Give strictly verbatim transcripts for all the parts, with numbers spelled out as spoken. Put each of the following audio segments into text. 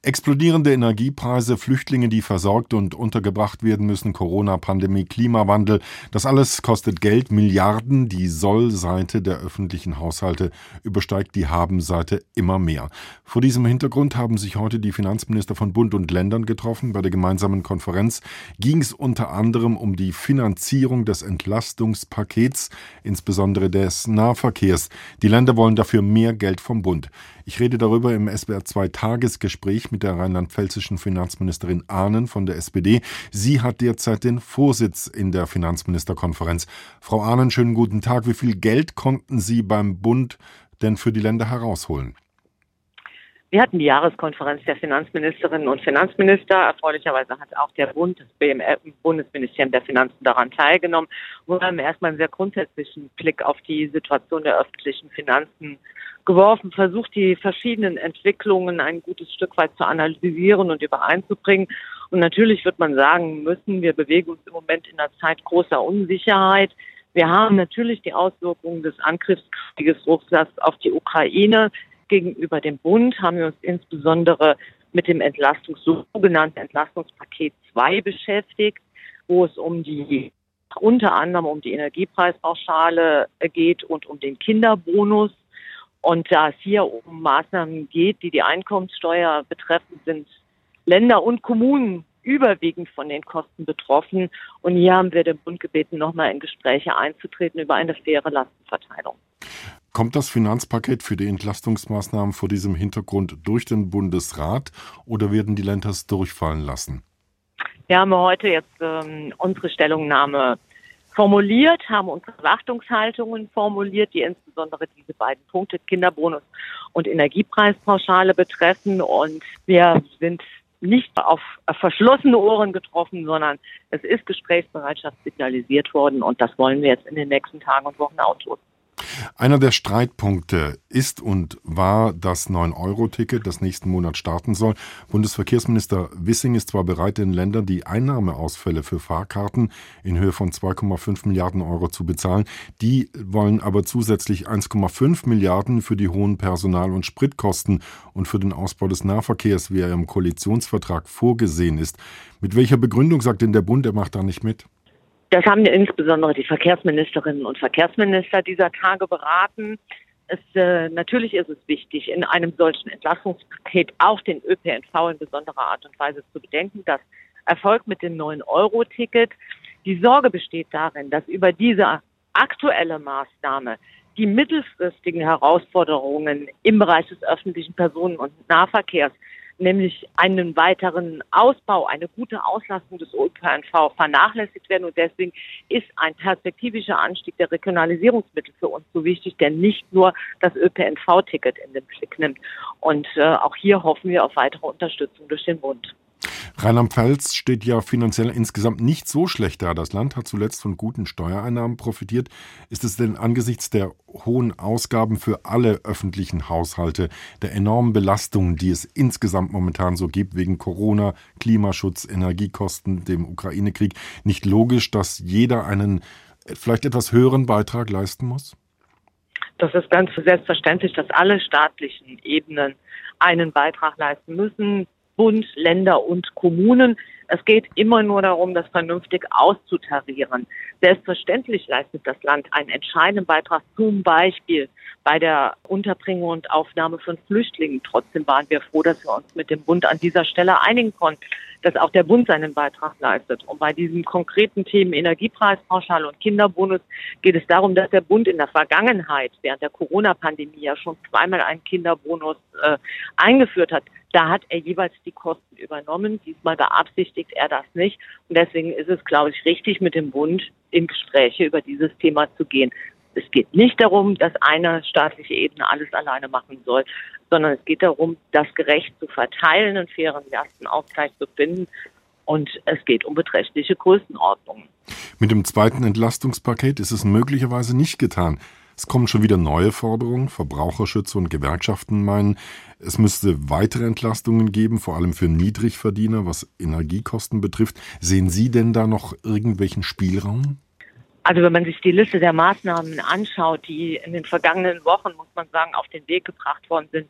Explodierende Energiepreise, Flüchtlinge, die versorgt und untergebracht werden müssen, Corona-Pandemie, Klimawandel, das alles kostet Geld, Milliarden. Die Soll-Seite der öffentlichen Haushalte übersteigt die Haben-Seite immer mehr. Vor diesem Hintergrund haben sich heute die Finanzminister von Bund und Ländern getroffen. Bei der gemeinsamen Konferenz ging es unter anderem um die Finanzierung des Entlastungspakets, insbesondere des Nahverkehrs. Die Länder wollen dafür mehr Geld vom Bund. Ich rede darüber im S W R zwei Tagesgespräch mit der rheinland-pfälzischen Finanzministerin Ahnen von der S P D. Sie hat derzeit den Vorsitz in der Finanzministerkonferenz. Frau Ahnen, schönen guten Tag. Wie viel Geld konnten Sie beim Bund denn für die Länder herausholen? Wir hatten die Jahreskonferenz der Finanzministerinnen und Finanzminister. Erfreulicherweise hat auch der Bund, das B M F, Bundesministerium der Finanzen, daran teilgenommen. Wir haben erstmal einen sehr grundsätzlichen Blick auf die Situation der öffentlichen Finanzen geworfen, versucht, die verschiedenen Entwicklungen ein gutes Stück weit zu analysieren und übereinzubringen. Und natürlich wird man sagen müssen, wir bewegen uns im Moment in einer Zeit großer Unsicherheit. Wir haben natürlich die Auswirkungen des Angriffskrieges Russlands auf die Ukraine. Gegenüber dem Bund haben wir uns insbesondere mit dem Entlastungs, sogenannten Entlastungspaket zwei beschäftigt, wo es um die, unter anderem um die Energiepreispauschale geht und um den Kinderbonus. Und da es hier um Maßnahmen geht, die die Einkommenssteuer betreffen, sind Länder und Kommunen überwiegend von den Kosten betroffen. Und hier haben wir den Bund gebeten, nochmal in Gespräche einzutreten über eine faire Lastenverteilung. Kommt das Finanzpaket für die Entlastungsmaßnahmen vor diesem Hintergrund durch den Bundesrat oder werden die Länder es durchfallen lassen? Wir haben heute jetzt ähm, unsere Stellungnahme formuliert, haben unsere Erwartungshaltungen formuliert, die insbesondere diese beiden Punkte, Kinderbonus und Energiepreispauschale, betreffen. Und wir sind nicht auf verschlossene Ohren getroffen, sondern es ist Gesprächsbereitschaft signalisiert worden und das wollen wir jetzt in den nächsten Tagen und Wochen ausloten. Einer der Streitpunkte ist und war das neun Euro Ticket, das nächsten Monat starten soll. Bundesverkehrsminister Wissing ist zwar bereit, den Ländern die Einnahmeausfälle für Fahrkarten in Höhe von zwei Komma fünf Milliarden Euro zu bezahlen. Die wollen aber zusätzlich eins Komma fünf Milliarden für die hohen Personal- und Spritkosten und für den Ausbau des Nahverkehrs, wie er im Koalitionsvertrag vorgesehen ist. Mit welcher Begründung sagt denn der Bund, er macht da nicht mit? Das haben insbesondere die Verkehrsministerinnen und Verkehrsminister dieser Tage beraten. Es, äh, natürlich ist es wichtig, in einem solchen Entlastungspaket auch den Ö P N V in besonderer Art und Weise zu bedenken. Das erfolgt mit dem neun Euro Ticket. Die Sorge besteht darin, dass über diese aktuelle Maßnahme die mittelfristigen Herausforderungen im Bereich des öffentlichen Personen- und Nahverkehrs, nämlich einen weiteren Ausbau, eine gute Auslastung des Ö P N V vernachlässigt werden. Und deswegen ist ein perspektivischer Anstieg der Regionalisierungsmittel für uns so wichtig, der nicht nur das Ö P N V-Ticket in den Blick nimmt. Und äh, auch hier hoffen wir auf weitere Unterstützung durch den Bund. Rheinland-Pfalz steht ja finanziell insgesamt nicht so schlecht da. Das Land hat zuletzt von guten Steuereinnahmen profitiert. Ist es denn angesichts der hohen Ausgaben für alle öffentlichen Haushalte, der enormen Belastungen, die es insgesamt momentan so gibt, wegen Corona, Klimaschutz, Energiekosten, dem Ukraine-Krieg, nicht logisch, dass jeder einen vielleicht etwas höheren Beitrag leisten muss? Das ist ganz selbstverständlich, dass alle staatlichen Ebenen einen Beitrag leisten müssen. Bund, Länder und Kommunen. Es geht immer nur darum, das vernünftig auszutarieren. Selbstverständlich leistet das Land einen entscheidenden Beitrag, zum Beispiel bei der Unterbringung und Aufnahme von Flüchtlingen. Trotzdem waren wir froh, dass wir uns mit dem Bund an dieser Stelle einigen konnten, dass auch der Bund seinen Beitrag leistet. Und bei diesen konkreten Themen Energiepreispauschale und Kinderbonus geht es darum, dass der Bund in der Vergangenheit, während der Corona-Pandemie ja schon zweimal einen Kinderbonus äh, eingeführt hat. Da hat er jeweils die Kosten übernommen. Diesmal beabsichtigt er das nicht. Und deswegen ist es, glaube ich, richtig, mit dem Bund in Gespräche über dieses Thema zu gehen. Es geht nicht darum, dass eine staatliche Ebene alles alleine machen soll, sondern es geht darum, das gerecht zu verteilen, einen fairen Lastenausgleich zu finden. Und es geht um beträchtliche Größenordnungen. Mit dem zweiten Entlastungspaket ist es möglicherweise nicht getan. Es kommen schon wieder neue Forderungen. Verbraucherschützer und Gewerkschaften meinen, es müsste weitere Entlastungen geben, vor allem für Niedrigverdiener, was Energiekosten betrifft. Sehen Sie denn da noch irgendwelchen Spielraum? Also wenn man sich die Liste der Maßnahmen anschaut, die in den vergangenen Wochen, muss man sagen, auf den Weg gebracht worden sind,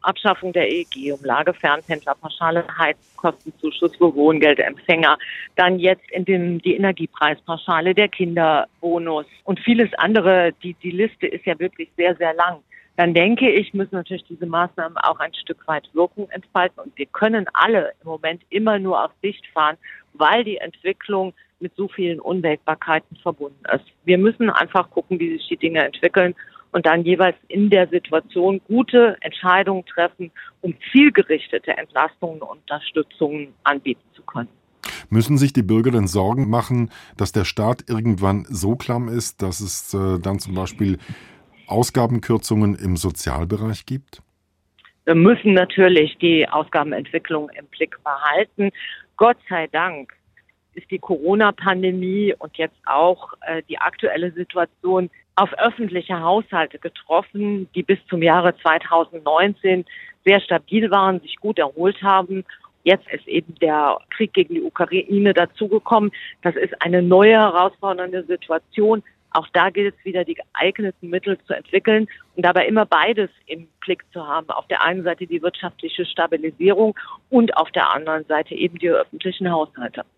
Abschaffung der E E G-Umlage, Fernpendlerpauschale, Heizkostenzuschuss für Wohngeldempfänger, dann jetzt in dem die Energiepreispauschale, der Kinderbonus und vieles andere. Die, die Liste ist ja wirklich sehr, sehr lang. Dann denke ich, müssen natürlich diese Maßnahmen auch ein Stück weit Wirkung entfalten. Und wir können alle im Moment immer nur auf Sicht fahren, weil die Entwicklung mit so vielen Unwägbarkeiten verbunden ist. Wir müssen einfach gucken, wie sich die Dinge entwickeln und dann jeweils in der Situation gute Entscheidungen treffen, um zielgerichtete Entlastungen und Unterstützungen anbieten zu können. Müssen sich die Bürger denn Sorgen machen, dass der Staat irgendwann so klamm ist, dass es äh, dann zum Beispiel Ausgabenkürzungen im Sozialbereich gibt? Wir müssen natürlich die Ausgabenentwicklung im Blick behalten. Gott sei Dank ist die Corona-Pandemie und jetzt auch äh, die aktuelle Situation auf öffentliche Haushalte getroffen, die bis zum Jahre zweitausendneunzehn sehr stabil waren, sich gut erholt haben. Jetzt ist eben der Krieg gegen die Ukraine dazugekommen. Das ist eine neue herausfordernde Situation. Auch da gilt es wieder, die geeigneten Mittel zu entwickeln und dabei immer beides im Blick zu haben. Auf der einen Seite die wirtschaftliche Stabilisierung und auf der anderen Seite eben die öffentlichen Haushalte.